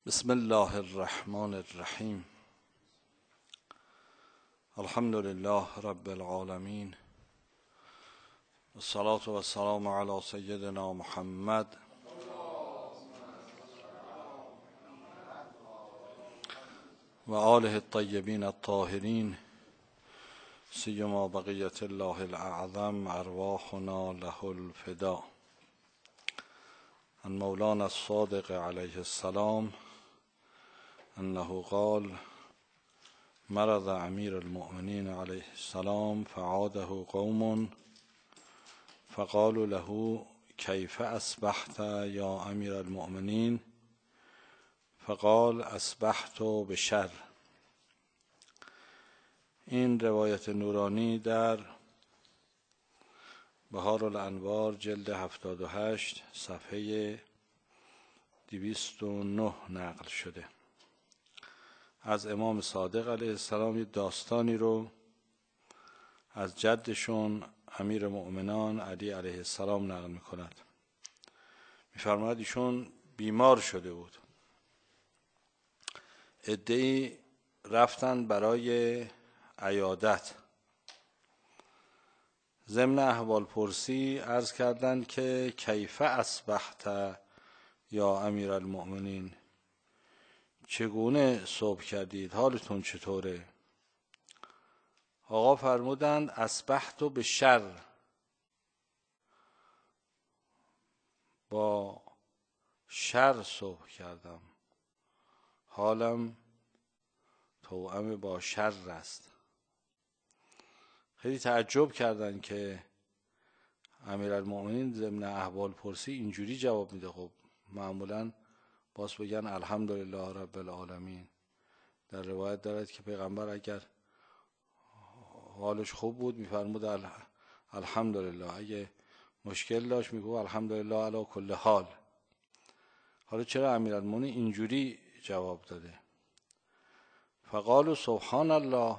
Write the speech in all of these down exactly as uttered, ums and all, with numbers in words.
بسم الله الرحمن الرحیم. الحمد لله رب العالمین، والصلاة والسلام علی سیدنا محمد و آله الطیبین الطاهرین، سیما بقیة الله الاعظم ارواحنا له الفدا. عن مولانا الصادق علیه السلام انه قال: مرض امیر المؤمنین علیه السلام فعاده قوم فقالوا له کیف اصبحت یا امیر المؤمنین؟ فقال: اصبحت بشر. این روایت نورانی در بهار الانوار جلد هفتاد و هشت صفحه دویست و نه نقل شده. از امام صادق علیه السلام یک داستانی رو از جدشون امیر مؤمنان علی علیه السلام نقل می‌کند. می‌فرماید ایشون بیمار شده بود. عده‌ای رفتن برای عیادت. ضمن احوال پرسی عرض کردند که کیف اصبحت یا امیر المؤمنین، چگونه صبح کردید، حالتون چطوره؟ آقا فرمودند اصبحت به شر، با شر صبح کردم، حالم توأم با شر است. خیلی تعجب کردند که امیرالمؤمنین ضمن احوال پرسی اینجوری جواب میده. خب معمولاً باز بگن الحمدلله رب العالمین. در روایت دارد که پیغمبر اگر حالش خوب بود میفرمود الحمدلله، اگه مشکل داشت میگو الحمدلله علی کل حال. حالا چرا امیرالمؤمنین اینجوری جواب داده؟ فقالوا سبحان الله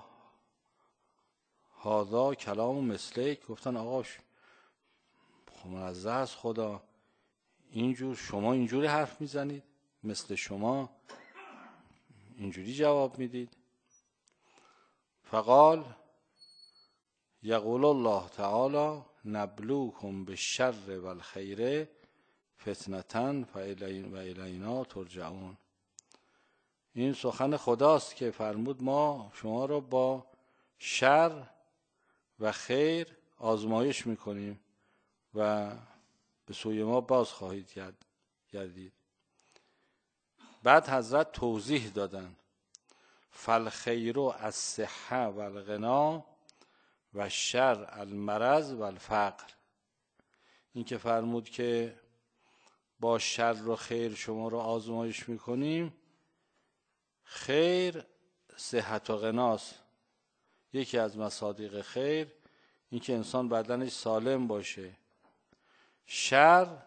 هذا کلام مثلک. گفتن آقا منزه از خدا، اینجور شما اینجوری حرف میزنید، مثل شما اینجوری جواب میدید. فقال یقول الله تعالی نبلوکم بالشر والخیر فتنة و الینا ترجعون. این سخن خداست که فرمود ما شما را با شر و خیر آزمایش میکنیم و به سوی ما باز خواهید گردید. بعد حضرت توضیح دادن فالخیر الصحة والغنا و شر المرض والفقر. این که فرمود که با شر و خیر شما رو آزمایش میکنیم، خیر صحت و غناست. یکی از مصادیق خیر این که انسان بدنش سالم باشه. شر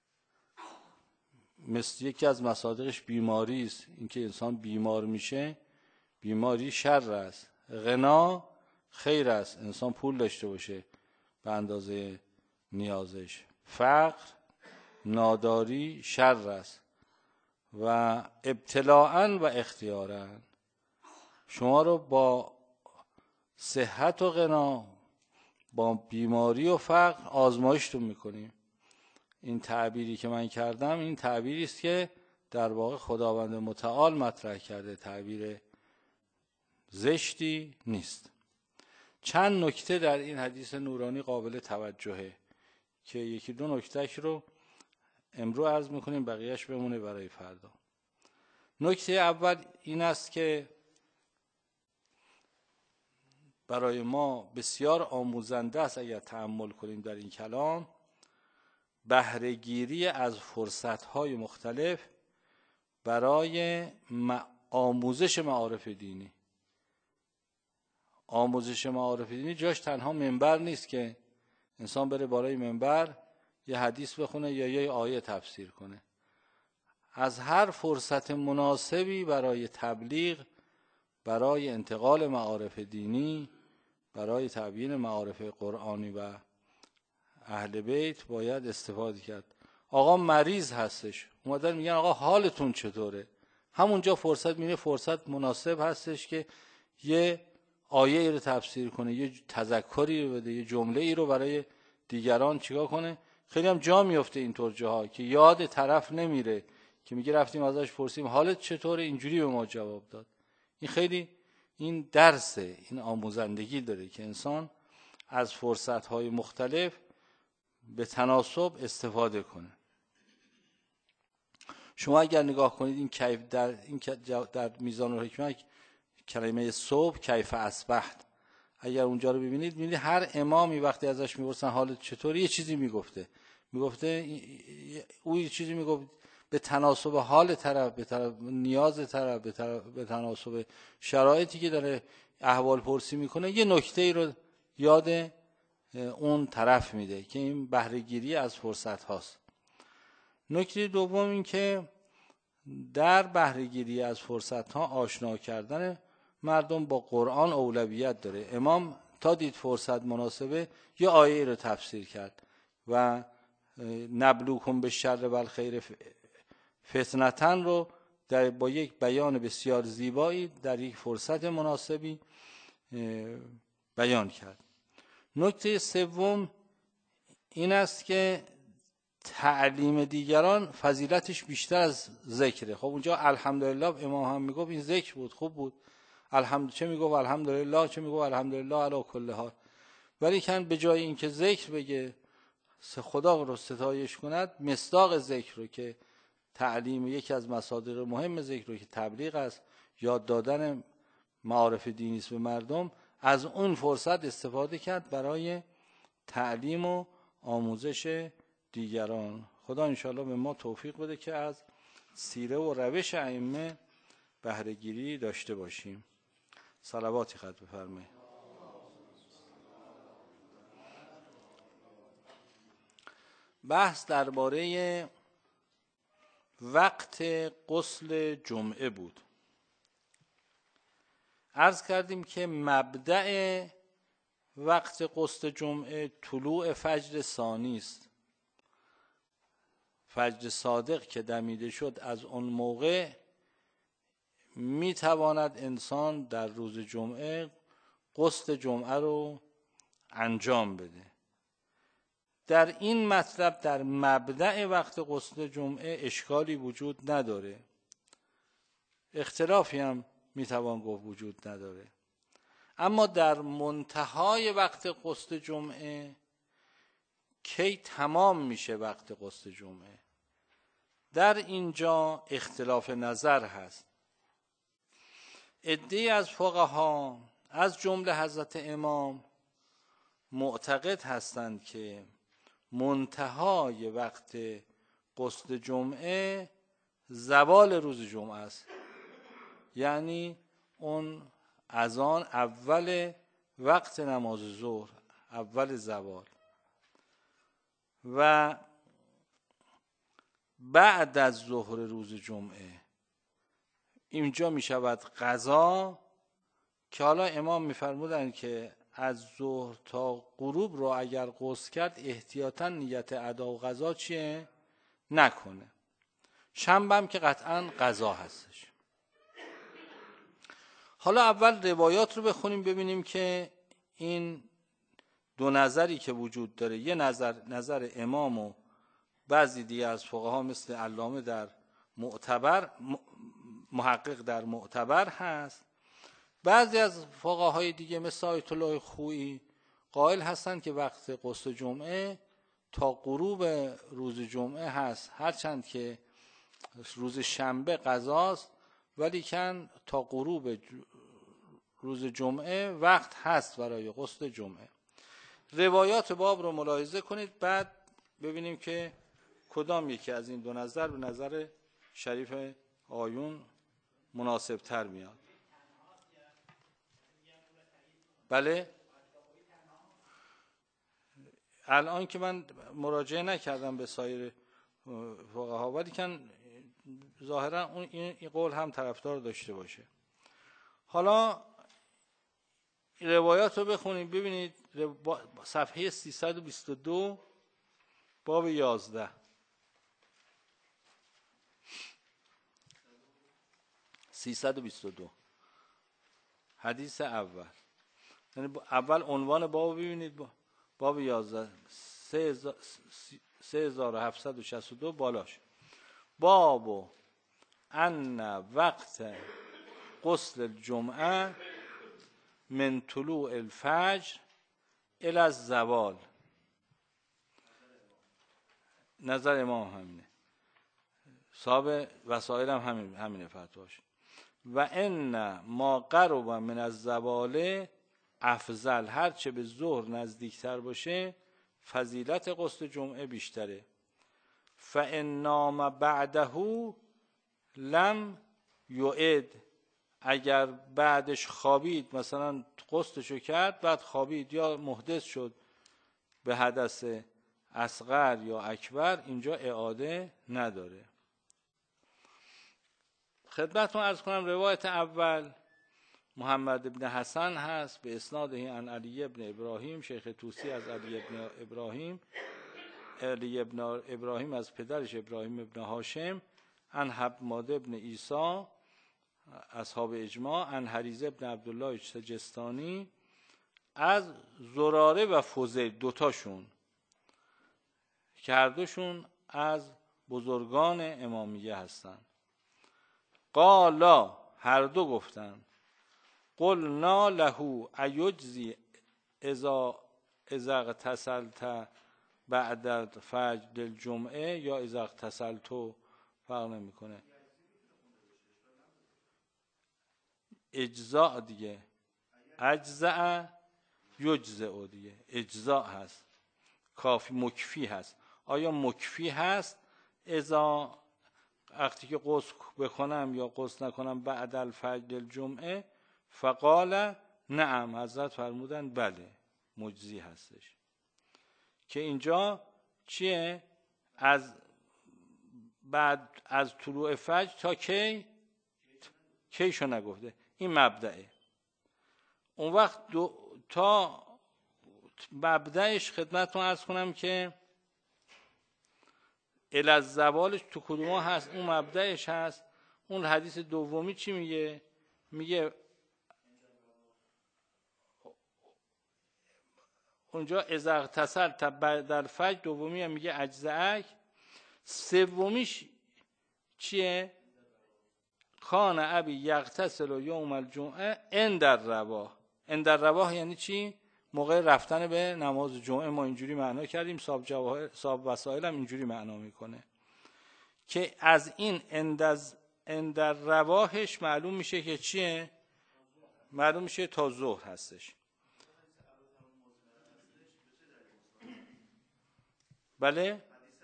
مثل یکی از مصادیقش بیماری است. این که انسان بیمار میشه، بیماری شر است. غنا خیر است، انسان پول داشته باشه به اندازه نیازش. فقر ناداری شر است. و ابتلاءً و اختیاراً شما رو با صحت و غنا، با بیماری و فقر آزمایشتون میکنیم. این تعبیری که من کردم این تعبیری است که در واقع خداوند متعال مطرح کرده، تعبیر زشتی نیست. چند نکته در این حدیث نورانی قابل توجهه که یکی دو نکتهش رو امروز عرض میکنیم، بقیهش بمونه برای فردا. نکته اول این است که برای ما بسیار آموزنده است اگر تأمل کنیم در این کلام، بهره‌گیری از فرصت‌های مختلف برای آموزش معارف دینی. آموزش معارف دینی جاش تنها منبر نیست که انسان بره بالای منبر یه حدیث بخونه یا یه آیه تفسیر کنه. از هر فرصت مناسبی برای تبلیغ، برای انتقال معارف دینی، برای تبیین معارف قرآنی و اهل بیت باید استفاده کرد. آقا مریض هستش، اومدن میگن آقا حالتون چطوره؟ همونجا فرصت میره، فرصت مناسب هستش که یه آیه ای رو تفسیر کنه، یه تذکری رو بده، یه جمله ای رو برای دیگران چیکار کنه. خیلی هم جا میفته اینطور جاها که یاد طرف نمیره که میگه رفتیم ازش پرسیم حالت چطوره، اینجوری به ما جواب داد. این خیلی این درسه، این آموزندگی داره که انسان از فرصت‌های مختلف به تناسب استفاده کنه. شما اگر نگاه کنید این کیف در این در میزان الحکمت کلمه صبح کیف اصبحت، اگر اونجا رو ببینید میبینید هر امامی وقتی ازش میپرسن حالت چطوره یه چیزی میگفته میگفته او یه چیزی میگفت به تناسب حال طرف، به طرف نیاز طرف، به, طرف به تناسب شرایطی که داره احوال پرسی میکنه یه نکته ای رو یاد اون طرف میده که این بهره گیری از فرصت هاست. نکته دوم این که در بهره گیری از فرصت ها آشنا کردن مردم با قرآن اولویت داره. امام تا دید فرصت مناسبه یه آیه رو تفسیر کرد و نبلوکم بالشر والخیر فتنتن رو در با یک بیان بسیار زیبایی در یک فرصت مناسبی بیان کرد. نکته سوم این است که تعلیم دیگران فضیلتش بیشتر از ذکره. خب اونجا الحمدلله امام هم میگفت این ذکر بود، خوب بود. الحمد چه میگفت الحمدلله، چه میگفت الحمدلله علی کل حال. ولی کن به جای اینکه ذکر بگه خدا رو ستایش کند، مصداق ذکر رو که تعلیم یکی از مصادر مهم ذکر رو که تبلیغ است، یاد دادن معارف دینی است به مردم، از اون فرصت استفاده کرد برای تعلیم و آموزش دیگران. خدا انشاءالله به ما توفیق بده که از سیره و روش ائمه بهره گیری داشته باشیم. صلواتی خط بفرمایید. بحث درباره وقت غسل جمعه بود. عرض کردیم که مبدأ وقت غسل جمعه طلوع فجر ثانی است. فجر صادق که دمیده شد از اون موقع می تواند انسان در روز جمعه غسل جمعه رو انجام بده. در این مطلب در مبدأ وقت غسل جمعه اشکالی وجود نداره، اختلافی هم می توان گفت وجود نداره. اما در منتهای وقت غسل جمعه کی تمام میشه وقت غسل جمعه، در اینجا اختلاف نظر هست. عده‌ای از فقها از جمله حضرت امام معتقد هستند که منتهای وقت غسل جمعه زوال روز جمعه است، یعنی اون اذان اول وقت نماز ظهر، اول زوال، و بعد از ظهر روز جمعه اینجا می شود قضا، که حالا امام می فرمودن که از ظهر تا غروب رو اگر غسل کرد احتیاطاً نیت ادا و قضا چیه؟ نکنه. شنبه هم که قطعاً قضا هستش. حالا اول روایات رو بخونیم ببینیم که این دو نظری که وجود داره، یه نظر نظر امام و بعضی دیگه از فقها مثل علامه در معتبر، محقق در معتبر هست. بعضی از فقهای دیگه مثل آیت الله خویی قائل هستند که وقت غسل جمعه تا غروب روز جمعه هست، هرچند که روز شنبه قضاست ولی کن تا غروب روز جمعه وقت هست برای غسل جمعه. روایات باب رو ملاحظه کنید، بعد ببینیم که کدام یکی از این دو نظر به نظر شریف آیون مناسب تر میاد. بله، الان که من مراجعه نکردم به سایر فقها، ولی کن ظاهرا اون این قول هم طرفدار داشته باشه. حالا روایات رو بخونید ببینید، صفحه سیصد و بیست و دو باب یازده. سیصد و بیست و دو حدیث اول، یعنی اول عنوان باب ببینید، باب یازده سه هزار و هفتصد و شصت و دو بالاش، باب ان وقت غسل الجمعه من طلوع الفجر الی الزوال. نظر امام همینه، صاحب وسائل هم همین همینه فتواش. و ان ما قرب من الزوال افضل، هر چه به ظهر نزدیکتر باشه فضیلت غسل جمعه بیشتره. فان نام بعده لم یعد، اگر بعدش خوابید، مثلا غسلشو کرد بعد خوابید یا محدث شد به حدث اصغر یا اکبر، اینجا اعاده نداره. خدمتتون عرض کنم روایت اول محمد بن حسن هست به اسناده عن علی بن ابراهیم، شیخ طوسی از علی بن ابراهیم، علی بن ابراهیم از پدرش ابراهیم بن هاشم، عن حماد بن عیسی اصحاب اجماع، عن حریزه بن عبدالله سجستانی از زراره و فضیل، دوتاشون که هر دوشون از بزرگان امامیه هستند. قالا، هر دو گفتن، قلنا له ایجزی اذا اذا اغتسلت بعد الفجر الجمعه یا اذا اغتسلت، فرق نمیکنه، اجزاء دیگه، اجزاء یجزاء دیگه، اجزاء هست، کافی مکفی هست. آیا مکفی هست اذا وقتی که غسل بکنم یا غسل نکنم بعد الفجر الجمعه؟ فقال نعم، حضرت فرمودن بله مجزی هستش. که اینجا چیه؟ از بعد از طلوع فجر تا کی؟ کیشو نگفته، این مبدأه. اون وقت دو تا مبدأش خدمتتون عرض کنم که الی الزوالش تو کدوم هست، اون مبدأش هست. اون حدیث دومی چی میگه؟ میگه اونجا اذا اغتسلت بعد الفجر، دومی هم میگه اجزاءک، سومیش چیه؟ کان ابی یغتسل یوم الجمعه عند الرباح. عند الرباح یعنی چی؟ موقع رفتن به نماز جمعه. ما اینجوری معنا کردیم، صاحب جواهر صاحب وسائل هم اینجوری معنا میکنه که از این عند الرباحش معلوم میشه که چیه؟ معلوم میشه تا ظهر هستش. بله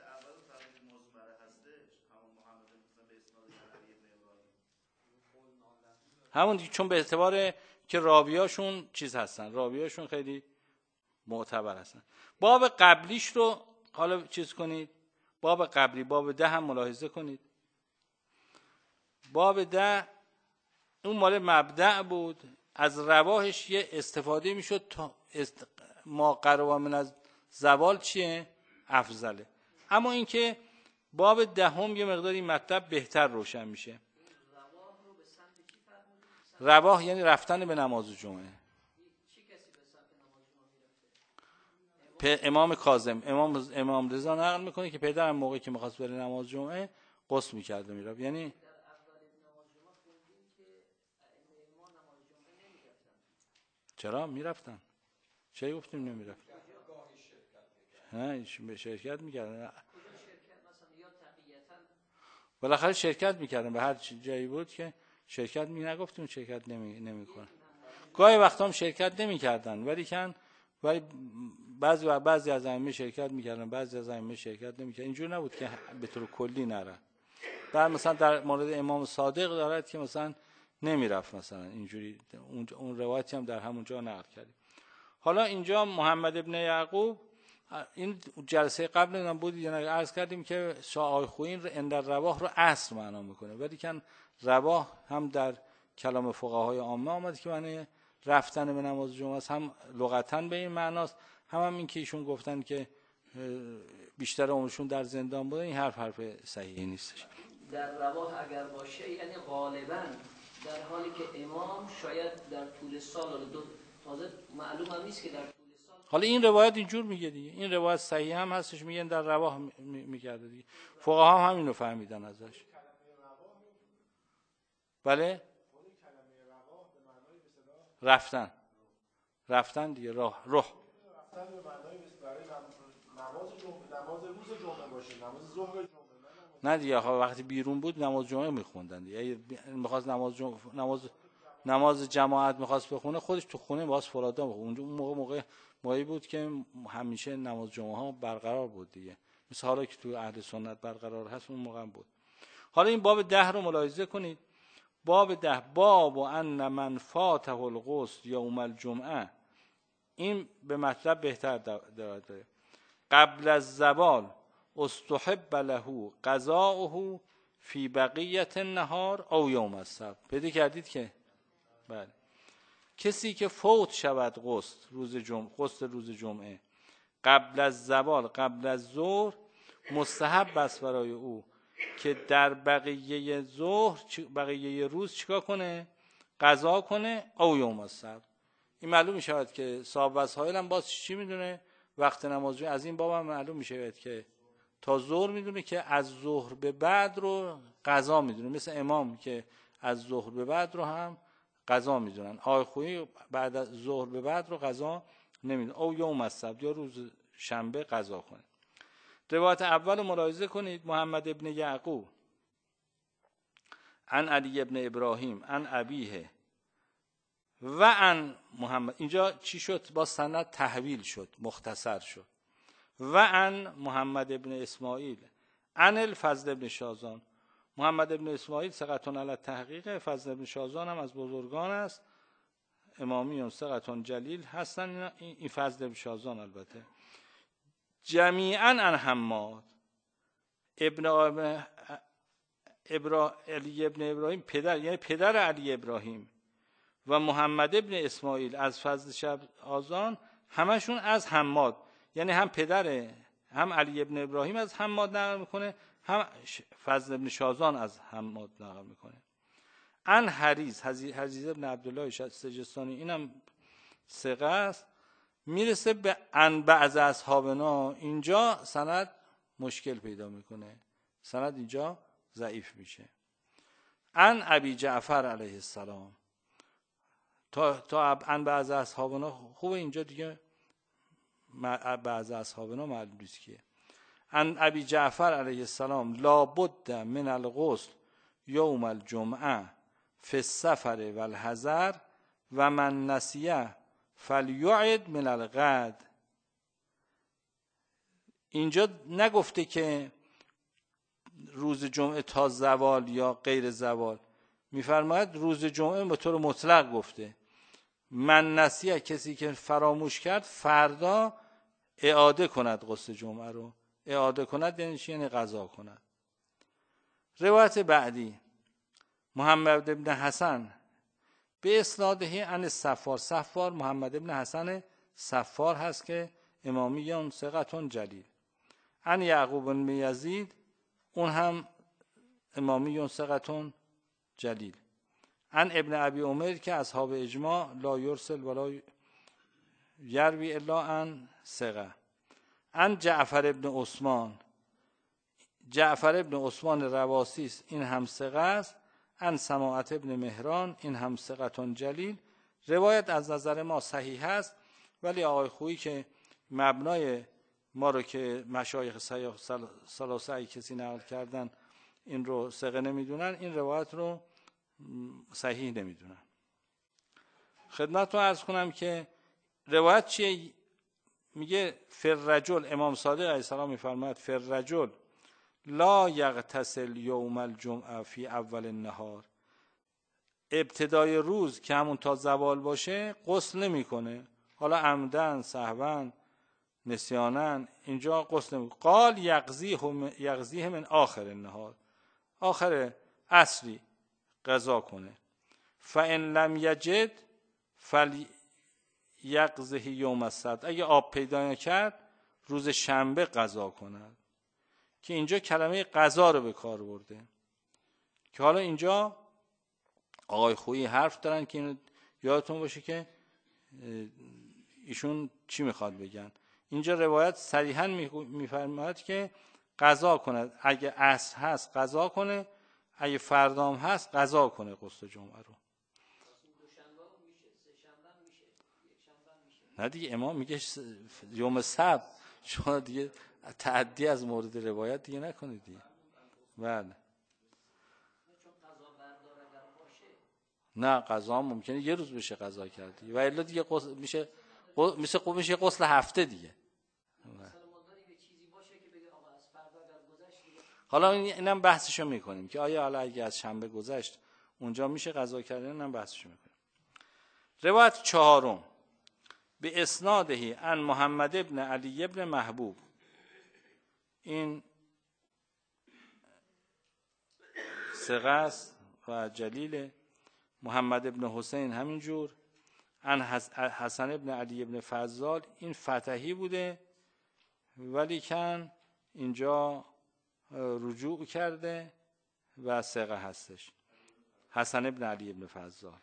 همون دیگه، چون به اعتبار که راویاشون چیز هستن، راویاشون خیلی معتبر هستن. باب قبلیش رو حالا چیز کنید، باب قبلی باب ده هم ملاحظه کنید. باب ده اون مال مبدأ بود، از رواحش یه استفاده میشد تا است... ما قرب من از زوال چیه؟ افضله. اما اینکه باب دهم یه مقداری مطلب بهتر روشن میشه. رواح یعنی رفتن به نماز جمعه. امام کاظم، امام امام رضا نقل میکنه که پدرم موقعی که میخواست بره نماز جمعه غسل میکرد و میرفت. یعنی چرا میرفتن؟ چه گفتیم نمیرفت؟ نه به شرکت میکردن، بالاخره شرکت میکردن، به هر جایی بود که شرکت می نگفتیم شرکت نمی نمیکنن. گاهی وقتا هم شرکت نمیکردن، ولی کن ولی بعضی و بعضی از ائمه شرکت میکردن، بعضی از ائمه شرکت نمیکردن. اینجور نبود که به طور کلی نره. بعد مثلا در مورد امام صادق دارد که مثلا نمیرفت، مثلا اینجوری اون اون روایتی هم در همونجا نقل کردیم. حالا اینجا محمد ابن یعقوب، این جلسه قبل هم بود یا نه عرض کردیم که شاه خوین اندر رواح رو عصر معنا میکنه، ولی کن رواح هم در کلام فقهای عامه آمده که معنی رفتن به نماز جمعه است، هم لغتا به این معناست، هم هم این که ایشون گفتن که بیشتر عمرشون در زندان بوده. این حرف حرف صحیحی نیستش. در رواح اگر باشه یعنی غالبا در حالی که امام شاید در طول سال دو تازه معلوم هم نیست که در طول سال. حالا این روایت اینجور میگه دیگه، این روایت صحیح هم هستش، میگن در رواه میکرده دیگه، فقها هم همینو فهمیدن ازش. بله رفتن رفتن دیگه، راه روح رفتن به معنای برای نماز جمعه، نماز روز جمعه باشه، نماز ظهر جمعه. نه دیگه آخه وقتی بیرون بود نماز جمعه میخوندن دیگه. اگه میخواست نماز جمعه نماز نماز جماعت میخواست بخونه خودش تو خونه باز فرادا بخونه. اونجا اون موقع موقع موقعی بود که همیشه نماز جمعه ها برقرار بود دیگه، مثل حالا که تو اهل سنت برقرار هست اون موقع هم بود. حالا این باب ده رو ملاحظه کنید. باب ده، باب ان من فاته الغسل یوم الجمعه، این به مطلب بهتر داره. قبل از زوال استحب له قضاؤه فی بقیت النهار او یوم السبت. پیدا کردید که بله، کسی که فوت شود غسل روز جمعه، غسل روز جمعه قبل از زوال، قبل از ظهر، مستحب است برای او که در بقیه ظهر، بقیه روز چیکار کنه؟ قضا کنه. او یوم السبت. این معلوم میشود که صاحب وسائل هم باز چی میدونه وقت نماز جمعه. از این باب هم معلوم میشود که تا ظهر میدونه که از ظهر به بعد رو قضا میدونه، مثل امام که از ظهر به بعد رو هم قضا میدونن. آقای خویی بعد از ظهر به بعد رو قضا نمیدونه. او یوم السبت، یا روز شنبه قضا کنه. روایت اول رو ملاحظه کنید. محمد ابن یعقوب عن علی ابن ابراهیم عن ابیه و عن محمد، اینجا چی شد؟ با سند تحویل شد، مختصر شد. و عن محمد ابن اسماعیل عن الفضل ابن شازان. محمد ابن اسماعیل ثقتون علی التحقیق، فضل ابن شازان هم از بزرگان است، امامیون ثقتون جلیل هستن. این فضل ابن شازان البته. جمیعا عن حماد ابن ابرا علی ابن ابراهیم، پدر یعنی پدر علی ابراهیم، و محمد ابن اسماعیل از فضل شازان، همشون از حماد، یعنی هم پدر هم علی ابن ابراهیم از حماد نقل میکنه، هم فضل ابن شازان از حماد نقل میکنه. ان حریز حریز ابن عبدالله سجستانی، اینم ثقه است. میرسه به ان بعض اصحابنا، اینجا سند مشکل پیدا میکنه، سند اینجا ضعیف میشه. ان ابی جعفر علیه السلام، تا تا ان بعض اصحابنا خوبه، اینجا دیگه بعض اصحابنا معلوم نیست کیه. ان ابی جعفر علیه السلام لا بد من الغسل یوم الجمعه فی السفر و الحضر و من نسیه فلیعد من الغد. اینجا نگفته که روز جمعه تا زوال یا غیر زوال، میفرماید روز جمعه به طور مطلق گفته. من نسیه، کسی که فراموش کرد، فردا اعاده کند غسل جمعه رو. اعاده کند یعنی چی؟ یعنی قضا کند. روایت بعدی محمد ابن حسن به اسناده عن صفار، صفار محمد ابن حسن صفار هست که امامیون ثقتون جلیل. عن یعقوب بن یزید، اون هم امامیون ثقتون جلیل. عن ابن ابی عمر که اصحاب اجماع لا یرسل ولا یروی الا عن ثقه. عن جعفر ابن عثمان، جعفر ابن عثمان رواسیس، این هم ثقه است. عن سماعت ابن مهران، این هم ثقتون جلیل. روایت از نظر ما صحیح است، ولی آقای خویی که مبنای ما رو که مشایخ ثلاثه کسی نقل کردن این رو ثقه نمیدونن، این روایت رو صحیح نمیدونن. خدمت رو عرض کنم که روایت چیه؟ میگه فر رجل، امام صادق علیه السلام میفرماید فر رجل لا یغتسل یوم الجمعه فی اول النهار، ابتدای روز که همون تا زوال باشه غسل نمیکنه، حالا عمدن سهوا نسیانن، اینجا غسل نمیکنه. قال یغزیه یغزیه من آخر النهار، آخر عصری قضا کنه. فان لم یجد فلیغزه یوم السبت، اگه آب پیدا نکرد روز شنبه قضا کند. که اینجا کلمه قضا رو به کار برده، که حالا اینجا آقای خویی حرف دارن که اینو یادتون باشه که ایشون چی میخواد بگن. اینجا روایت صریحا میفرماید که قضا کنه، اگه عصر هست قضا کنه، اگه فردام هست قضا کنه غسل جمعه رو. نه دیگه امام میگه یوم سبت، شما دیگه تعدی از مورد روایت دیگه نکنید دیگه. بله نه قضا ممکنه یه روز بشه قضا کردی و الا دیگه قص... میشه قص... میشه قص... میشه غسل هفته دیگه. حالا اینم بحثشو میکنیم که آیا حالا اگه از شنبه گذشت اونجا میشه قضا کردن، اینم بحثشو میکنیم. روایت چهارم به اسنادهی عن محمد ابن علی ابن محبوب، این ثقه است و جلیل. محمد ابن حسین همینجور. عن حسن ابن علی ابن فضال، این فتحی بوده ولی کن اینجا رجوع کرده و ثقه هستش. حسن ابن علی ابن فضال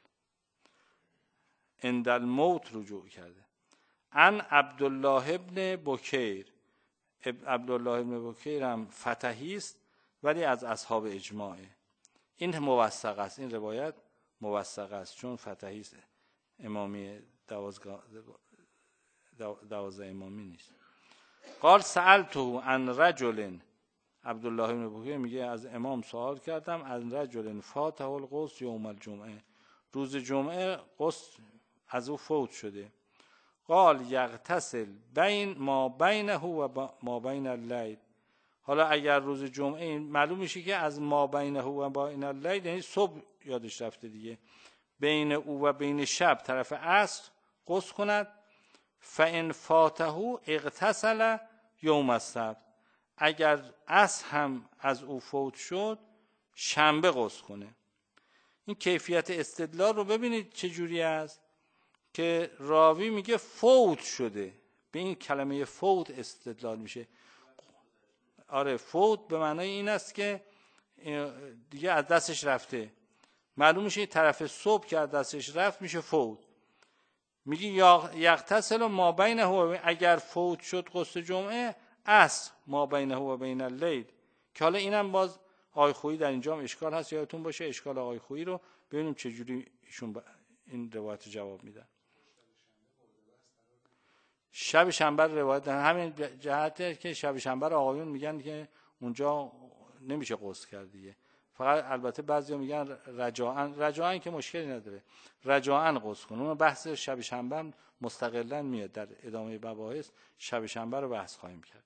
عند الموت رجوع کرده. عن عبدالله ابن بکیر، عبدالله ابن بکیر هم فتحی است ولی از اصحاب اجماعه. این موثق است، این روایت موثق است چون فتحی است، امامی دوازده امامی نیست. قال سألته عن رجل، عبدالله ابن بکیر میگه از امام سوال کردم، از رجل فاته الغسل یوم الجمعه، روز جمعه غسل از او فوت شده. قال یغتسل بین ما بینه و ما بین اللیل، حالا اگر روز جمعه این معلوم میشه که از ما بینه و بین اللیل یعنی صبح یادش رفته دیگه، بین او و بین شب طرف عصر غسل کند. فان فاته اغتسل یوم السبت، اگر عصر هم از او فوت شد شنبه غسل کنه. این کیفیت استدلال رو ببینید چه جوری است که راوی میگه فوت شده، به این کلمه فوت استدلال میشه. آره فوت به معنای این است که دیگه از دستش رفته، معلوم میشه طرف صبح که از دستش رفت میشه فوت. میگه یغتسل ما بینه و، اگر فوت شد غسل جمعه عصر ما بینه و بین اللیل، که حالا اینم باز آقای خویی در اینجا هم اشکال هست، یادتون باشه اشکال آقای خویی رو ببینیم چه جوری ایشون با این روایت جواب میدن. شب شنبه روایت همین جهته که شب شنبه آقایون میگن که اونجا نمیشه غسل کرد دیگه، فقط البته بعضیا میگن رجاعاً، رجاعاً که مشکلی نداره، رجاعاً غسل کن. اون بحث شب شنبه مستقلاً میاد در ادامه مباحث، شب شنبه رو بحث خواهیم کرد.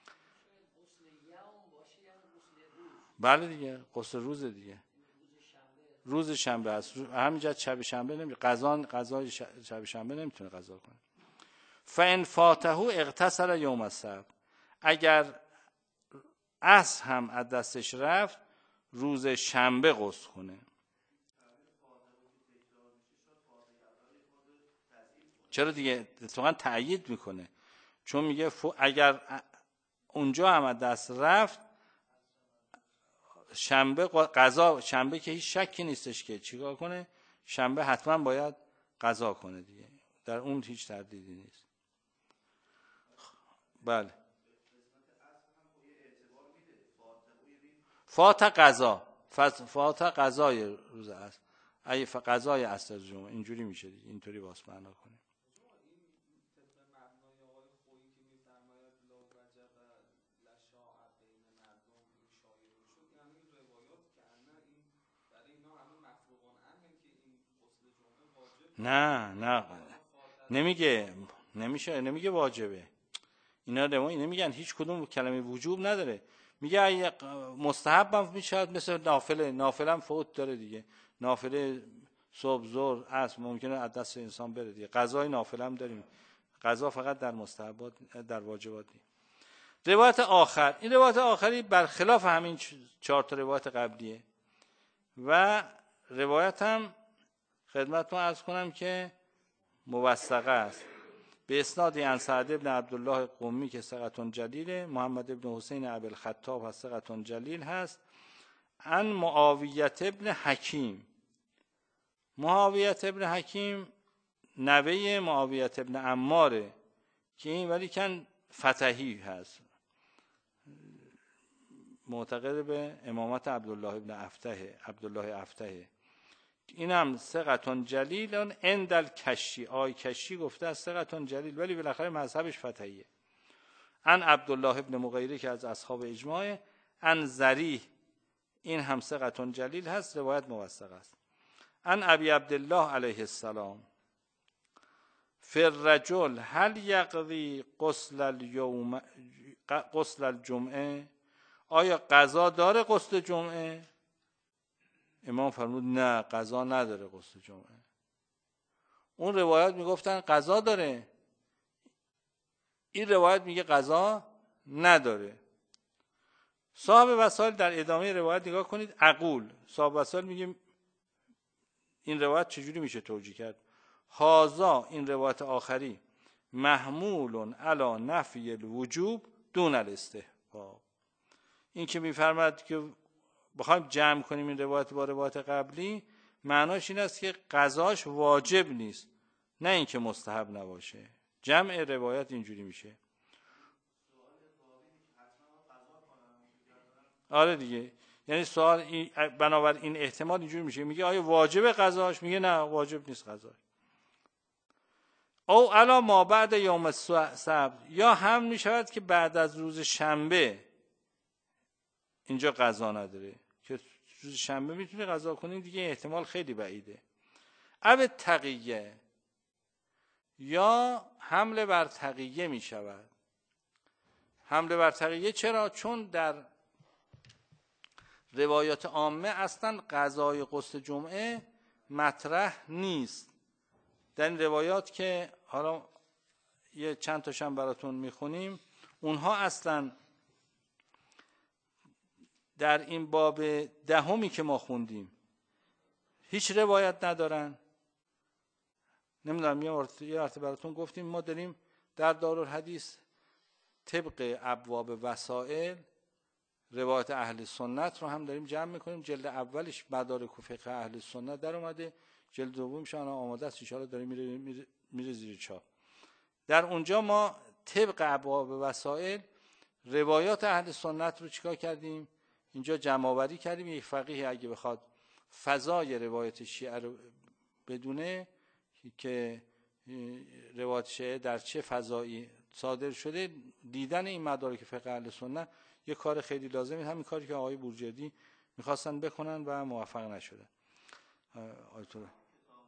بله دیگه غسل روز دیگه، روز شنبه است، همینجا شب شنبه نمیشه قضا، قضای شب شنبه نمیتونه قضا کنه. فان فاته اغتسل یوم السبت، اگر عصر هم از دستش رفت روز شنبه غسل کنه. چرا دیگه؟ اتفاقا تأیید میکنه، چون میگه اگر اونجا هم از دست رفت شنبه قضا، شنبه که هیچ شکی نیستش که چیکار کنه، شنبه حتما باید قضا کنه دیگه، در اون هیچ تردیدی نیست. بله فات قضا، فات قضای روز است، اگه قضای عصر جمعه اینجوری میشه دیگه، اینطوری واسه معنا کنیم. نه نه نمیگه، نمیشه، نمیگه واجبه. اینا روایی نمیگن، هیچ کدوم کلمه وجوب نداره. میگه مستحب هم میشه، مثل نافله، نافله هم فوت داره دیگه، نافله صبح ظهر عصر ممکنه از دست انسان بره دیگه، قضای نافله هم داریم، قضا فقط در مستحبات، در واجبات نیست. روایت آخر، این روایت آخری برخلاف همین چهار تا روایت قبلیه و روایت هم خدمتتون عرض کنم که موثقه است. به اسناد عن سعد ابن عبدالله قمی که ثقة جلیل، محمد ابن حسین ابی الخطاب ثقة جلیل هست، عن معاویه ابن حکیم، معاویه ابن حکیم نوه معاویه ابن عماره که این ولی کن فتحی هست، معتقد به امامت عبدالله ابن افته عبدالله افته. اینم ثقتون جلیل اندل کشی، آی کشی گفته از ثقتون جلیل ولی بالاخره مذهبش فتحیه. ان عبدالله ابن مغیره که از اصحاب اجماع، ان زریح این هم ثقتون جلیل هست، روایت موثق است. ان ابی عبدالله علیه السلام فی الرجل هل یقضی غسل الیوم غسل الجمعه، آیا قضا داره غسل جمعه؟ امام فرمود نه، قضا نداره غسل جمعه. اون روایت میگفتن قضا داره، این روایت میگه قضا نداره. صاحب وسائل در ادامه روایت نگاه کنید، عقول صاحب وسائل میگه این روایت چجوری میشه توجیه کرد؟ هازا این روایت آخری محمول علی نفی الوجوب دون الاستحباب. این که میفرماد که بخوایم جمع کنیم این روایت با روایت قبلی، معناش این است که قضاش واجب نیست، نه اینکه مستحب نباشه. جمع روایت اینجوری میشه. آره دیگه، یعنی سوال این بنابر این احتمال اینجوری میشه، میگه آیا واجب قضاش؟ میگه نه واجب نیست قضاش. او علا ما بعد یوم السبت، یا هم میشود که بعد از روز شنبه اینجا قضا نداره، که روز شنبه میتونه قضا کنیم دیگه، احتمال خیلی بعیده. او تقیه، یا حمله بر تقیه میشود. حمله بر تقیه چرا؟ چون در روایات عامه اصلا قضای غسل جمعه مطرح نیست. در این روایات که حالا یه چند تاشم براتون میخونیم، اونها اصلا در این باب دهمی که ما خوندیم هیچ روایت ندارن. نمیدونم یه وقت براتون گفتیم ما داریم در دارالحدیث طبق ابواب وسائل روایت اهل سنت رو هم داریم جمع میکنیم. جلد اولش مدارک و فقه اهل سنت در اومده، جلد دومش الان آماده است، ان شاءالله داره میره میره, میره زیر چاپ. در اونجا ما طبق ابواب وسائل روایات اهل سنت رو چیکار کردیم؟ اینجا جمع آوری کردیم. یک فقیه اگه بخواد فضای روایت شیعه رو بدونه که روایت شیعه در چه فضایی صادر شده، دیدن این مدارک فقه اهل سنت یک کار خیلی لازمه. همین کاری که آقای بورجردی میخواستن بکنن و موفق نشدن. آیت الله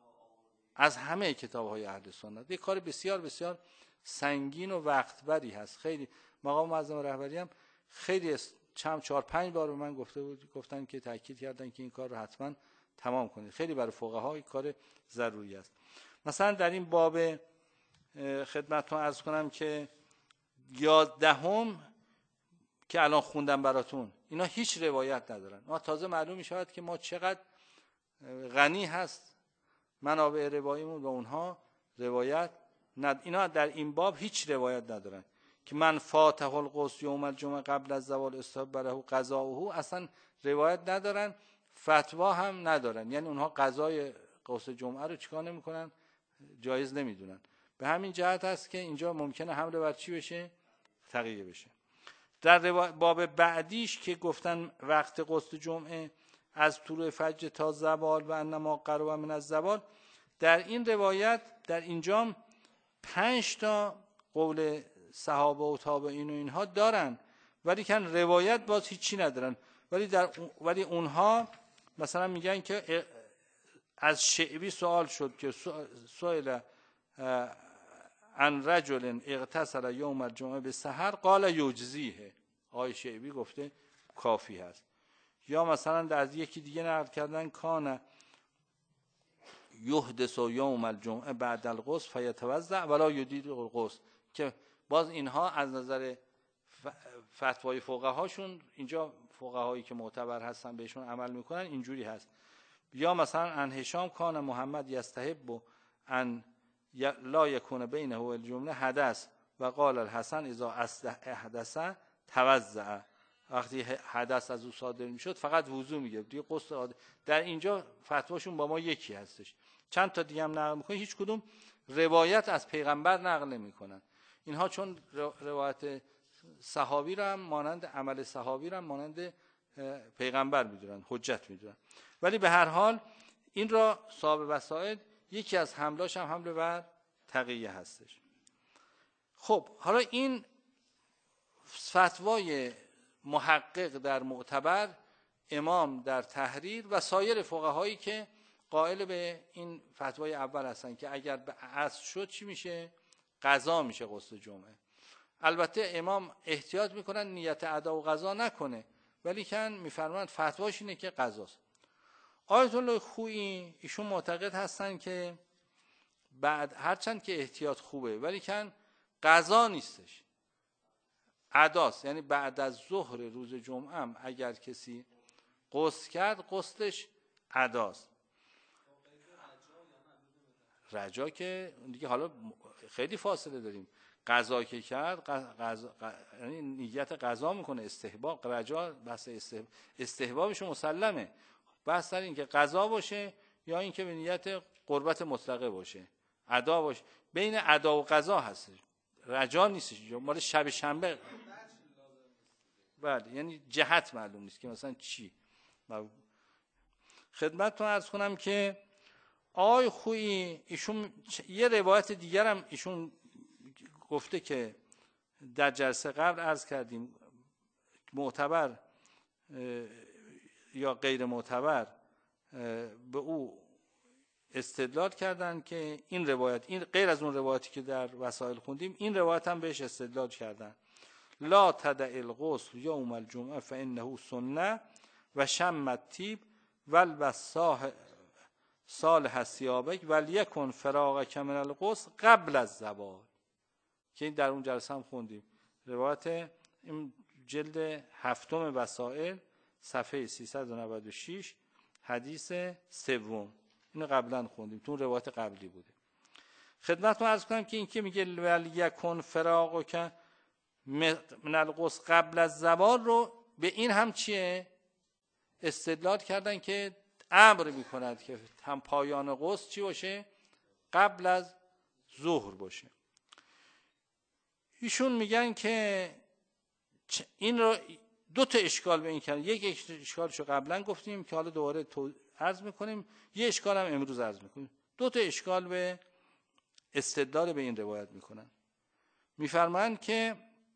از همه کتاب‌های اهل سنت یک کار بسیار بسیار سنگین و وقت بری هست. خیلی مقام معظم رهبری هم خیلی چند چهار پنج بار به من گفته بود، گفتن که تاکید کردن که این کار رو حتما تمام کنید. خیلی برای فقها این کار ضروری است. مثلا در این باب خدمتتون عرض کنم که یازدهم که الان خوندم براتون، اینا هیچ روایت ندارن. ما تازه معلوم میشود که ما چقدر غنی هست منابع رواییمون و اونها روایت ند... اینا در این باب هیچ روایت ندارن که من فاتح الغسل یوم الجمعه قبل از زوال استحب له قضاؤه، اصلا روایت ندارن، فتوا هم ندارن. یعنی اونها قضای غسل جمعه رو چیکار نمیکنن؟ جایز نمیدونن. به همین جهت است که اینجا ممکنه حمله بر چی بشه؟ تقیه بشه. در باب بعدیش که گفتن وقت غسل جمعه از طلوع فجر تا زوال و انما قرب من الزوال، در این روایت در اینجام پنج تا قول صحابه و تابعین و اینها دارن، ولی کن روایت باز هیچی ندارن. ولی در ولی اونها مثلا میگن که از شعبی سوال شد که سئل عن رجل اغتسل یوم الجمعه بالسحر قال یجزیه، آقای شعبی گفته کافی هست. یا مثلا از یکی دیگه نقل کردن کان یحدث یوم الجمعه بعد الغسل فیتوضا ولا یدید الغسل، که باز اینها از نظر فتوای فقهاشون، اینجا فقهایی که معتبر هستن بهشون عمل میکنن، اینجوری هست. یا مثلا ان هشام کان محمد یستحب ان لا یکون بینه و الجمله حدث و قال الحسن اذا احدث توضع وقتی حدث از او صادر میشد فقط وضو میگرفت دیگه غسل عادی. در اینجا فتواشون با ما یکی هستش. چند تا دیگه هم نقل میکنه، هیچ کدوم روایت از پیغمبر نقل نمیکنن. اینها چون روایت صحابی رو هم مانند عمل صحابی رو هم مانند پیغمبر میدونن، حجت میدونن. ولی به هر حال این را صاحب وسائل یکی از حملاش هم حمله بر تقیه هستش. خب حالا این فتوای محقق در معتبر، امام در تحریر و سایر فقهایی که قائل به این فتوای اول هستن که اگر به عصر شد چی میشه؟ قضا میشه غسل جمعه. البته امام احتیاط میکنن نیت ادا و قضا نکنه، ولی کن میفرمایند فتواش اینه که قضاست. آیت الله خویی ایشون معتقد هستن که بعد هرچند که احتیاط خوبه ولی کن قضا نیستش، اداست. یعنی بعد از ظهر روز جمعه هم اگر کسی غسل کرد غسلش اداست. رجا که دیگه حالا خیلی فاصله داریم. قضا که کرد قضا یعنی نیت قضا میکنه، استحباب. رجا بحث استحباب استحبابش مسلمه، بحث در این که قضا باشه یا این که به نیت قربت مطلقه باشه، ادا باشه. بین ادا و قضا هست، رجا نیستش. مال شب شنبه بله، یعنی جهت معلوم نیست که مثلا چی. خدمتتون عرض کنم که آقای خویی ایشون یه روایت دیگر هم ایشون گفته که در جلسه قبل عرض کردیم معتبر یا غیر معتبر به او استدلال کردن که این روایت، این غیر از اون روایتی که در وسائل خوندیم، این روایت هم بهش استدلال کردن. لا تدع الغسل یوم الجمعه فانه سنه و شم الطیب والبس صالح ثیابک ولیکن فراغک من الغسل قبل الزوال، که این در اون جلسه هم خوندیم. روایت این جلد هفتم وسائل صفحه سیصد و نود و شش حدیث سوم، اینو قبلا خوندیم، تو روایت قبلی بوده. خدمتتون عرض کنم که این که میگه ولیکن فراغک من الغسل قبل الزوال رو به این هم چیه استدلال کردن که امر میکند که هم پایان غسل چی باشه؟ قبل از ظهر باشه. ایشون میگن که این رو دو تا اشکال به این کردن. یک اشکالشو قبلا گفتیم که حالا دوباره تو عرض میکنیم، یه اشکال هم امروز عرض میکنیم. دو تا اشکال به استدلال به این روایت میکنن. میفرمایند که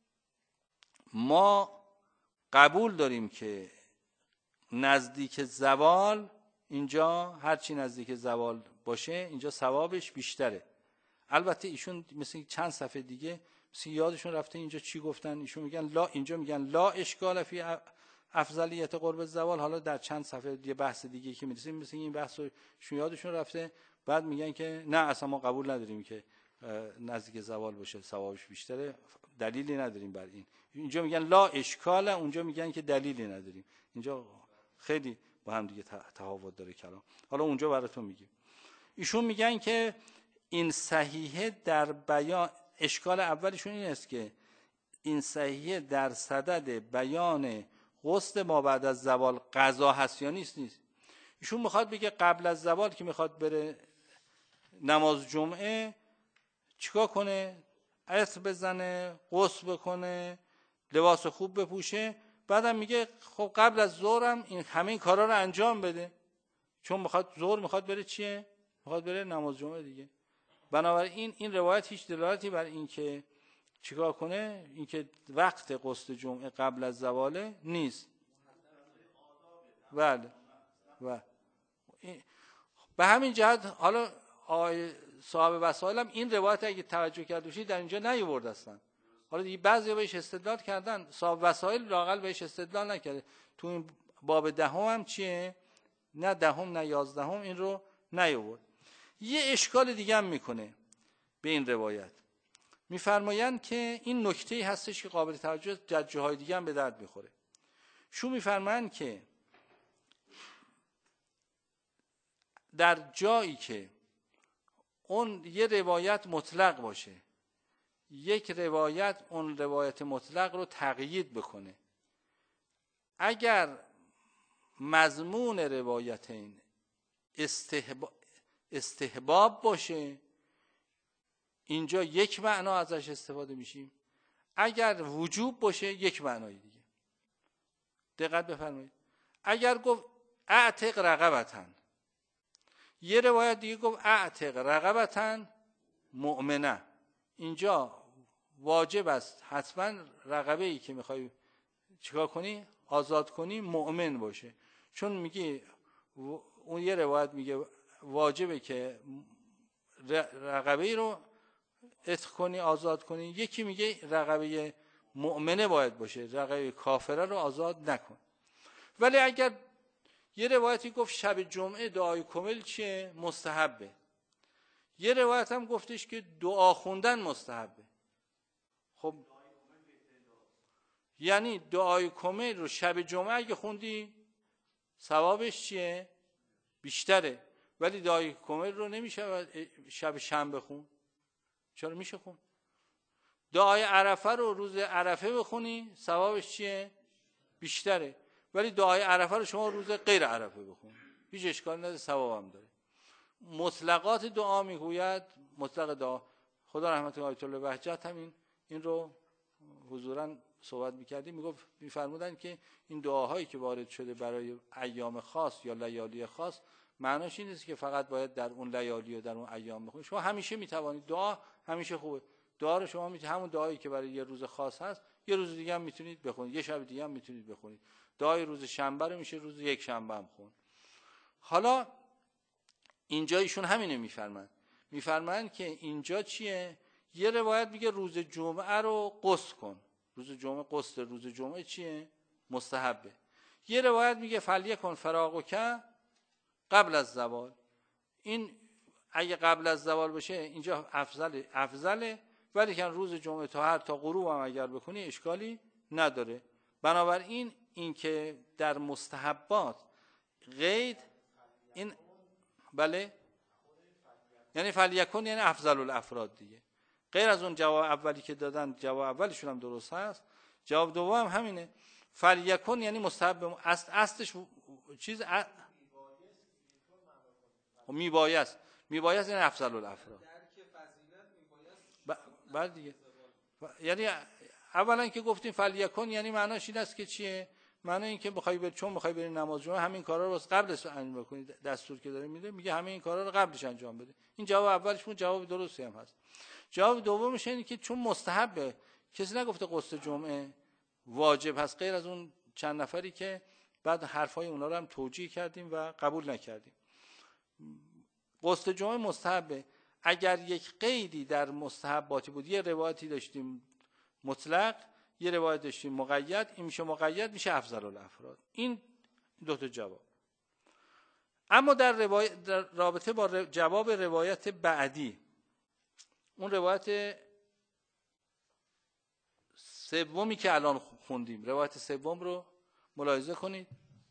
ما قبول داریم که نزدیک زوال، اینجا هرچی نزدیک زوال باشه اینجا ثوابش بیشتره. البته ایشون مثل چند صفحه دیگه مثل یادشون رفته اینجا چی گفتن. ایشون میگن لا، اینجا میگن لا اشکال فی افضلیت قرب الزوال. حالا در چند صفحه دیگه بحث دیگه که میرسیم مثل این بحثو شون یادشون رفته، بعد میگن که نه اصلا ما قبول نداریم که نزدیک زوال باشه ثوابش بیشتره، دلیلی نداریم بر این. اینجا میگن لا اشکال، اونجا میگن که دلیلی نداریم. اینجا خیلی با هم دیگه تفاوت داره کلام. حالا اونجا براتون میگیم. ایشون میگن که این صحیحه در بیان، اشکال اولشون این است که این صحیحه در صدد بیان غسل ما بعد از زوال قضا هست یا نیست. نیست. ایشون میخواد بگه قبل از زوال که میخواد بره نماز جمعه چیکار کنه؟ عطر بزنه، غسل بکنه، لباس خوب بپوشه، بعدم میگه خب قبل از ظهرم این همه این کارا رو انجام بده، چون میخواد ظهر میخواد بره چیه؟ میخواد بره نماز جمعه دیگه. بنابراین این روایت هیچ دلالتی بر این که چیکار کنه، این که وقت غسل جمعه قبل از زواله نیست. بله. و به همین جهت حالا صاحب وسائل هم این روایت اگه توجه کرده باشید در اینجا نیاورده هستن. حالا دیگه بعضیا بهش استدلال کردن، صاحب وسائل لااقل بهش استدلال نکرده. تو این باب دهم هم چیه؟ نه دهم نه یازدهم این رو نیاورد. یه اشکال دیگه هم میکنه به این روایت. میفرمایند که این نکته‌ای هستش که قابل توجه در جاهای دیگه هم به درد میخوره. شو میفرمایند که در جایی که اون یه روایت مطلق باشه، یک روایت اون روایت مطلق رو تقیید بکنه، اگر مضمون روایتین استحباب, استحباب باشه اینجا یک معنا ازش استفاده میشیم، اگر وجوب باشه یک معنای دیگه. دقت بفرمایید. اگر گفت اعتق رقبتن، یه روایت دیگه گفت اعتق رقبتن مؤمنه، اینجا واجب است حتما رقبه ای که میخوای چیکار کنی آزاد کنی مؤمن باشه، چون میگه اون یه روایت میگه واجبه که رقبه ای رو عتق کنی آزاد کنی، یکی میگه رقبه مؤمنه باید باشه، رقبه کافره رو آزاد نکن. ولی اگر یه روایتی گفت شب جمعه دعای کمل چیه مستحبه، یه روایت هم گفتش که دعا خوندن مستحبه، خب یعنی دعای کمل رو شب جمعه اگه خوندی ثوابش چیه بیشتره، ولی دعای کمل رو نمیشه شب شنبه خون. چرا میشه خون؟ دعای عرفه رو روز عرفه بخونی ثوابش چیه بیشتره، ولی دعای عرفه رو شما روز غیر عرفه بخون هیچ اشکال نداره، ثواب هم داره. مطلقات دعا میگوید، مطلق دعا، خدا رحمت آیت الله بهجت هم این این رو حضوراً صحبت میکردیم، میگفت میفرمودن که این دعاهایی که وارد شده برای ایام خاص یا لیالی خاص معناش این نیست که فقط باید در اون لیالی و در اون ایام بخونید، شما همیشه میتوانید، دعا همیشه خوبه، دعا رو شما میتونید همون دعایی که برای یه روز خاص هست یه روز دیگه هم میتونید بخونید، یه شب دیگه هم میتونید بخونید. دعای روز شنبه رو میشه روز یک شنبه هم خون. حالا اینجا ایشون همینه میفرمایند، میفرمایند که اینجا چیه؟ یه روایت میگه روز جمعه رو غسل کن، روز جمعه غسل روز جمعه چیه مستحبه. یه روایت میگه فلیکن فراغک قبل از زوال، این اگه قبل از زوال بشه اینجا افضل افضله، ولی که روز جمعه تا هر تا غروب هم اگر بکنی اشکالی نداره. بنابراین این که در مستحبات قید این بله یعنی فلیکن یعنی افضل الافراد دیگه، غیر از اون جواب اولی که دادن، جواب اولیشون هم درست هست، جواب دوم هم همینه، فلیکن یعنی مستحب اصل اصلش چیز ا... میبایست میبایست یعنی افضل الافراد بعد دیگه یعنی اولا که گفتیم فلیکن یعنی معناش این است که چیه؟ معنی این که بخوای بر چون بخوای بری نماز جمعه همین کارا رو قبلش انجام بکنی، دستور که داره میده میگه همه این کارا رو قبلش انجام بده. این جواب اولش بود، جواب درستی هم هست. جواب دومش اینه که چون مستحبه، کسی نگفته غسل جمعه واجب هست غیر از اون چند نفری که بعد حرفای اونا رو هم توجیه کردیم و قبول نکردیم. غسل جمعه مستحبه، اگر یک قیدی در مستحباتی بود، یه روایتی داشتیم مطلق، یه روایت داشتیم مقید، این میشه مقید میشه افضل الافراد. این دو تا جواب. اما در, روایت در رابطه با جواب روایت بعدی، اون روایت سومی که الان خوندیم، روایت سوم رو ملاحظه کنید.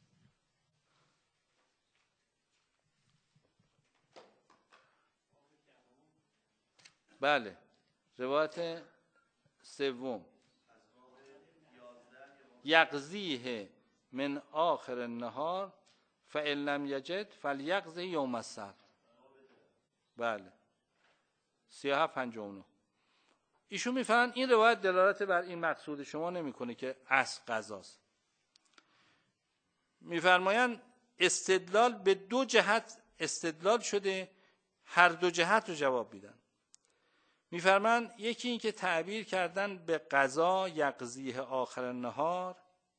بله روایت سوم، یقضیه من آخر النهار فإن لم یجد فلیقضی یوم السبت. بله سی و هفت پنجاه و نه. ایشون میفهمن این روایت دلالت بر این مقصود شما نمیکنه که اصل قضاست. میفرمایند استدلال به دو جهت استدلال شده، هر دو جهت رو جواب میدن. میفرمایند یکی این که تعبیر کردن به قضا یقضیه آخر النهار،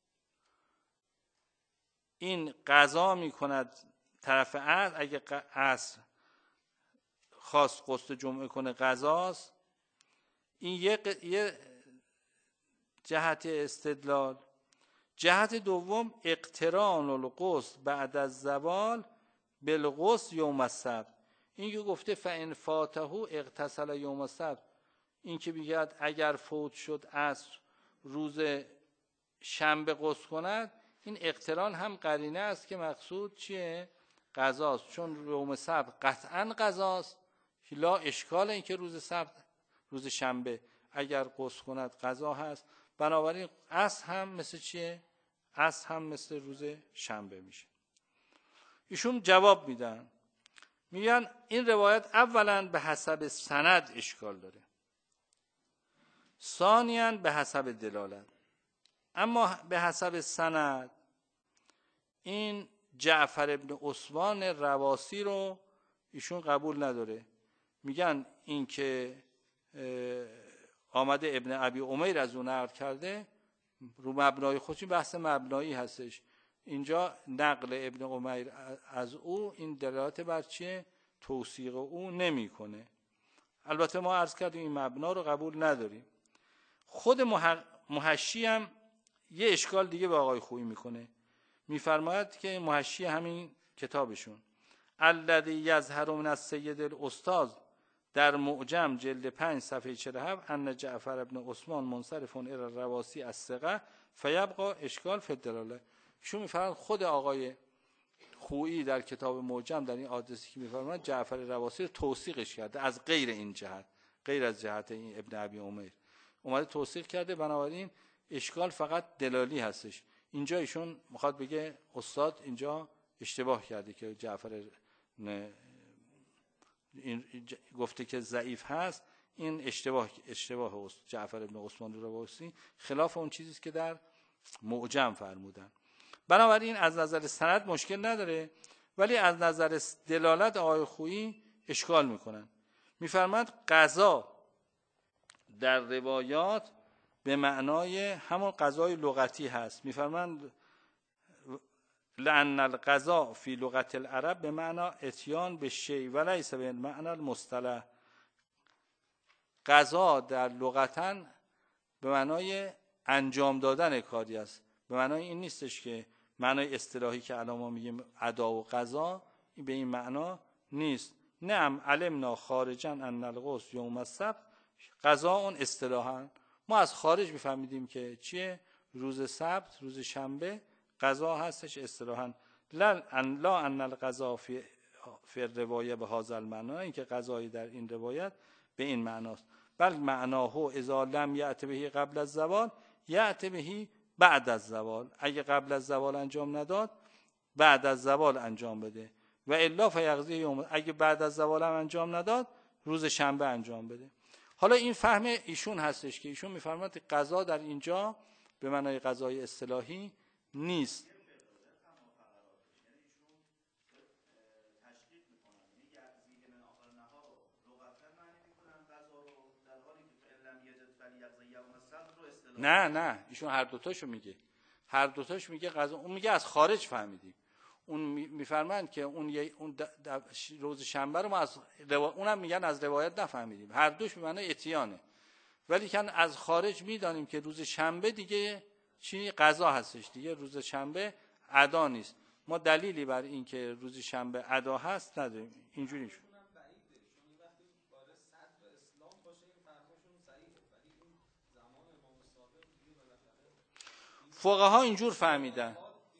این قضا میکند طرف عصر، اگه عصر خواست غسل جمعه کنه قضاست. این یه, ق... یه جهت استدلال. جهت دوم اقتران الغسل بعد از زوال بالغسل یوم السبت، این که گفته فإن فاته اغتسل یوم السبت، این که میگه اگر فوت شد عصر روز شنبه غسل کند، این اقتران هم قرینه است که مقصود چیه؟ قضاست، چون یوم سبت قطعا قضاست، لا اشکال این که روز سبت روز شنبه اگر غسل کند قضا هست. بنابراین عصر هم مثل چیه؟ عصر هم مثل روز شنبه میشه. ایشون جواب میدن، میگن این روایت اولا به حسب سند اشکال داره، ثانیاً به حسب دلالت. اما به حسب سند این جعفر ابن عثمان رواسی رو ایشون قبول نداره. میگن این که آمده ابن ابی عمیر از اون نقل کرده رو مبنای خودش، بحث مبنایی هستش. اینجا نقل ابن عمیر از او این دلالت بر چیه؟ توثیق او نمیکنه. البته ما عرض کردیم این مبنا رو قبول نداریم. خود محشی هم یه اشکال دیگه به آقای خویی میکنه، میفرماید که محشی همین کتابشون الذی یظهر من السید الاستاذ در معجم جلد پنج صفحه چهل و هفت ان جعفر ابن عثمان منصرف الی الرواسی الثقه فیبقى اشکال فی الدلاله. شو میفرماید خود آقای خویی در کتاب معجم در این آدرسی که میفرماید جعفر رواسی رو توثیقش کرده از غیر این جهت، غیر از جهت این ابن ابی عمیر اومده توثیق کرده، بنابراین اشکال فقط دلالی هستش. اینجا ایشون میخواد بگه استاد اینجا اشتباه کرده که جعفر این گفته که ضعیف هست، این اشتباه اشتباه جعفر ابن عثمان رواسی خلاف اون چیزی است که در معجم فرمودن. بنابراین از نظر سند مشکل نداره، ولی از نظر دلالت آقای خویی اشکال میکنن. میفرماند قضا در روایات به معنای همون قضای لغتی هست. میفرماند لأن القضاء فی لغت العرب به معنی اتیان به شیء و لیس به معنی المصطلح. قضا در لغتاً به معنای انجام دادن کاری است، به معنای این نیستش که معنای اصطلاحی که الان ما میگیم ادا و قضا به این معنا نیست. نعم علمنا خارجاً ان الغسل یوم السبت قضا اون اصطلاحاً ما از خارج میفهمیدیم که چیه؟ روز سبت، روز شنبه قضا هستش اصطلاحاً. لا ان لا ان القضا فی فی الروایه به هذا المعنی، این که قضایی در این روایت به این معناست، بل معناه اذا لم یأت به قبل الزوال یأت به بعد از زوال. اگه قبل از زوال انجام نداد بعد از زوال انجام بده، و الا فیقضی یوم، اگه بعد از زوال هم انجام نداد روز شنبه انجام بده. حالا این فهم ایشون هستش که ایشون میفرماید قضا در اینجا به معنای قضای اصطلاحی نیست. نه نه ایشون هر دوتاشو میگه، هر دوتاش میگه قضا. اون میگه از خارج فهمیدیم، اون میفرمایند که اون اون روز شنبه رو ما از روا... اونم میگن از روایت نفهمیدیم، هر دوش به معنی اتیانه، ولی کن از خارج میدانیم که روز شنبه دیگه چی قضا هستش دیگه، روز شنبه ادا نیست. ما دلیلی بر این که روز شنبه ادا هست نداریم. اینجوری شد فقها اینجور فهمیدن،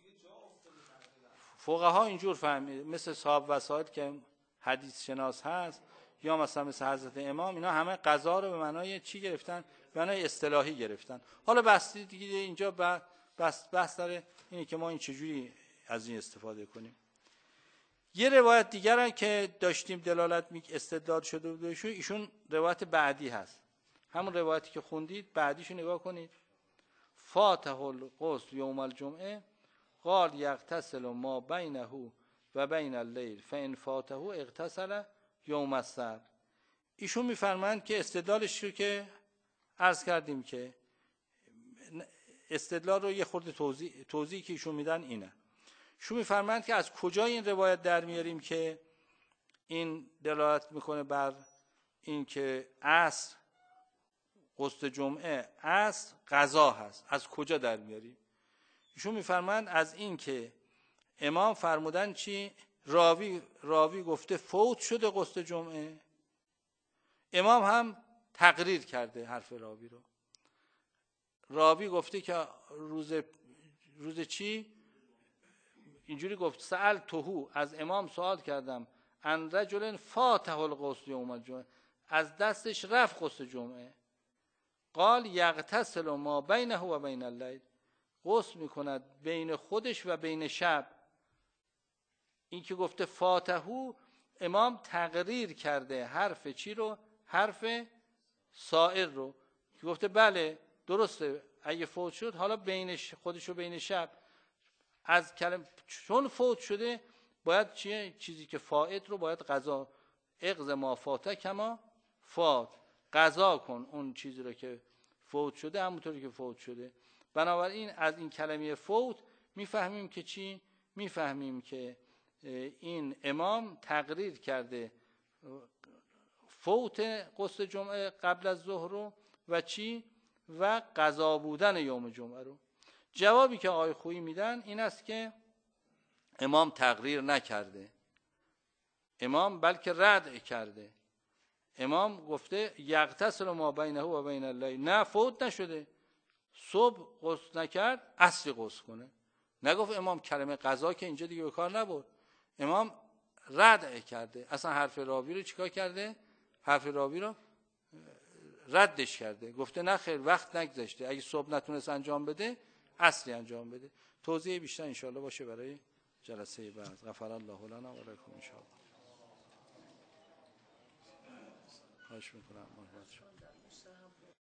فقها اینجور فهمیدن مثل صاحب وسائل که حدیث شناس هست، یا مثلا مثل حضرت امام، اینا همه قضا رو به معنای چی گرفتن؟ به معنای اصطلاحی گرفتن. حالا بحث دیگه اینجا بحث بحث داره اینه که ما این چجوری از این استفاده کنیم. یه روایت دیگر که داشتیم دلالت می استدلال شده بود ایشون روایت بعدی هست، همون روایتی که خوندید بعدیشو نگاه کنید. فاتح الغسل یوم الجمعه قال یغتسل ما بینه و بین اللیل فان فاته اغتسل یوم السبت. ایشون میفرمایند که استدلالش رو که عرض کردیم که استدلال رو یه خورده توضیح توضیحی که ایشون میدن اینه. ایشون میفرمایند که از کجا این روایت در میاریم که این دلالت میکنه بر این که عصر غسل جمعه عصر قضا هست، از کجا در میاریم؟ ایشون میفرمایند از این که امام فرمودن چی؟ راوی راوی گفته فوت شده غسل جمعه، امام هم تقریر کرده حرف راوی رو. راوی گفته که روز روز چی؟ اینجوری گفت سأل توهو، از امام سوال کردم ان رجل فاتح الغسل یوم الجمعه، از دستش رفت غسل جمعه. قال یغتسل ما بینه و بین اللیل، غسل میکند بین خودش و بین شب. این که گفته فاتحو، امام تقریر کرده حرف چی رو؟ حرف سائر رو، که گفته بله درسته اگه فوت شد حالا بین خودش و بین شب، از کلم چون فوت شده باید چیه؟ چیزی که فائت رو باید قضا، اقض ما فاته کما فات، قضا کن اون چیزی رو که فوت شده همونطوری که فوت شده. بنابراین از این کلمه فوت میفهمیم که چی؟ میفهمیم که این امام تقریر کرده فوت غسل جمعه قبل از ظهر رو و چی؟ و قضا بودن یوم جمعه رو. جوابی که آقای خویی میدن این است که امام تقریر نکرده، امام بلکه رد کرده. امام گفته یغتسل ما بینه و بین الله، نه فوت نشده، صبح غسل نکرد عصر غسل کنه. نگفت امام کلمه قضا که اینجا دیگه به کار نبرد، امام رد کرده. اصلا حرف راوی رو چیکار کرده؟ حرف راوی رو ردش کرده، گفته نه خیر وقت نگذشته، اگه صبح نتونست انجام بده عصری انجام بده. توضیح بیشتر انشاءالله باشه برای جلسه بعد. غفر الله لنا و لکم انشاءالله. خواهش میکنم.